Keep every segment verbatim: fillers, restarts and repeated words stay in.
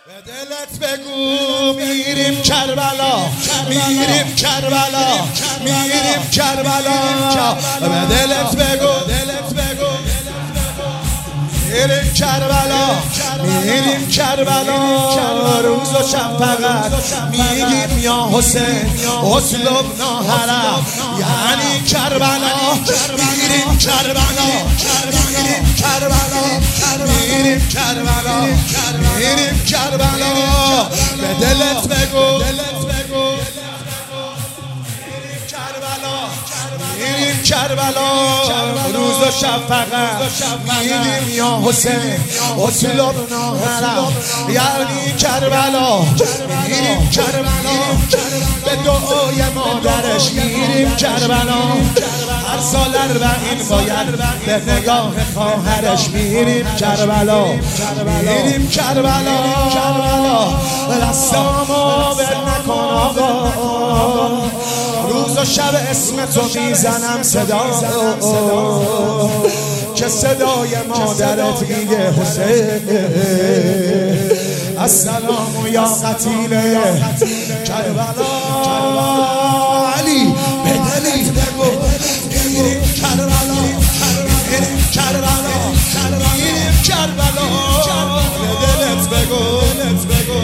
به دلت بگو میریم کربلا، میریم کربلا، میریم کربلا. به دلت بگو، دلت بگو میریم کربلا، میریم کربلا. روز و شب فقط میگیم یا حسین اطلبنا حرم، یعنی کربلا. میریم کربلا، میریم کربلا، میریم کربلا، میریم کربلا. به دلت بگو، میریم کربلا. روز و شب فقط میگیم یا حسین اطلبنا حرم، یعنی کربلا. میریم کربلا، به دعای مادرش میریم کربلا. هر سال اربعین باید به نگاه خواهرش میریم کربلا، میریم کربلا. دستامو بر نکن آقا، روز و شب اسم تو میزنم صدا که صدای مادرت میگه حسین السلام یا قتیل کربلا. علی به دلت بگو میریم کربلا، میریم کربلا، میریم کربلا. به دلت بگو، دلت بگو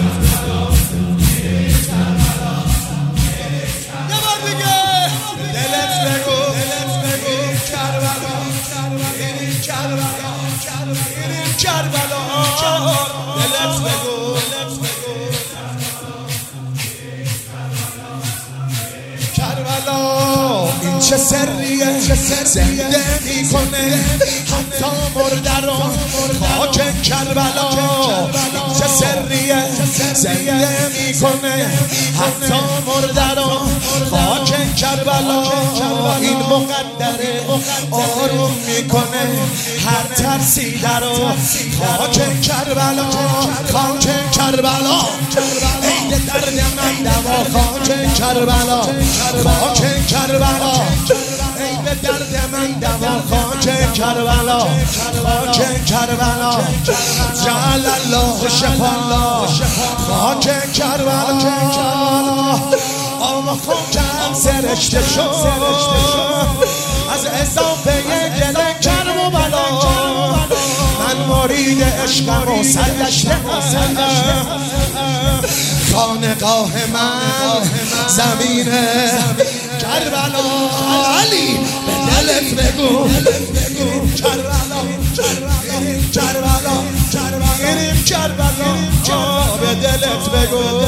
کربلا. دلت بگو، کربلا. این چه سریه زنده میکنه حتی مرده رو خاک کربلا. این چه سریه زنده میکنه حتی مرده رو خاک کربلا. این مقدره آروم میکنه هر ترسیده رو خاک کربلا، خاک کربلا. عید درد من دوا خاک کربلا، خاک کربلا. عید درد من دوا خاک کربلا، خاک کربلا. جعل الله شفا خاک کربلا. آما خاکم سرشته شد از اضافه گل کرب و بلا. من مرید عشقم و سرگشته خانقاه من زمین کربلا. علی به دلت بگو کربلا، کربلا، میریم کربلا. به دلت بگو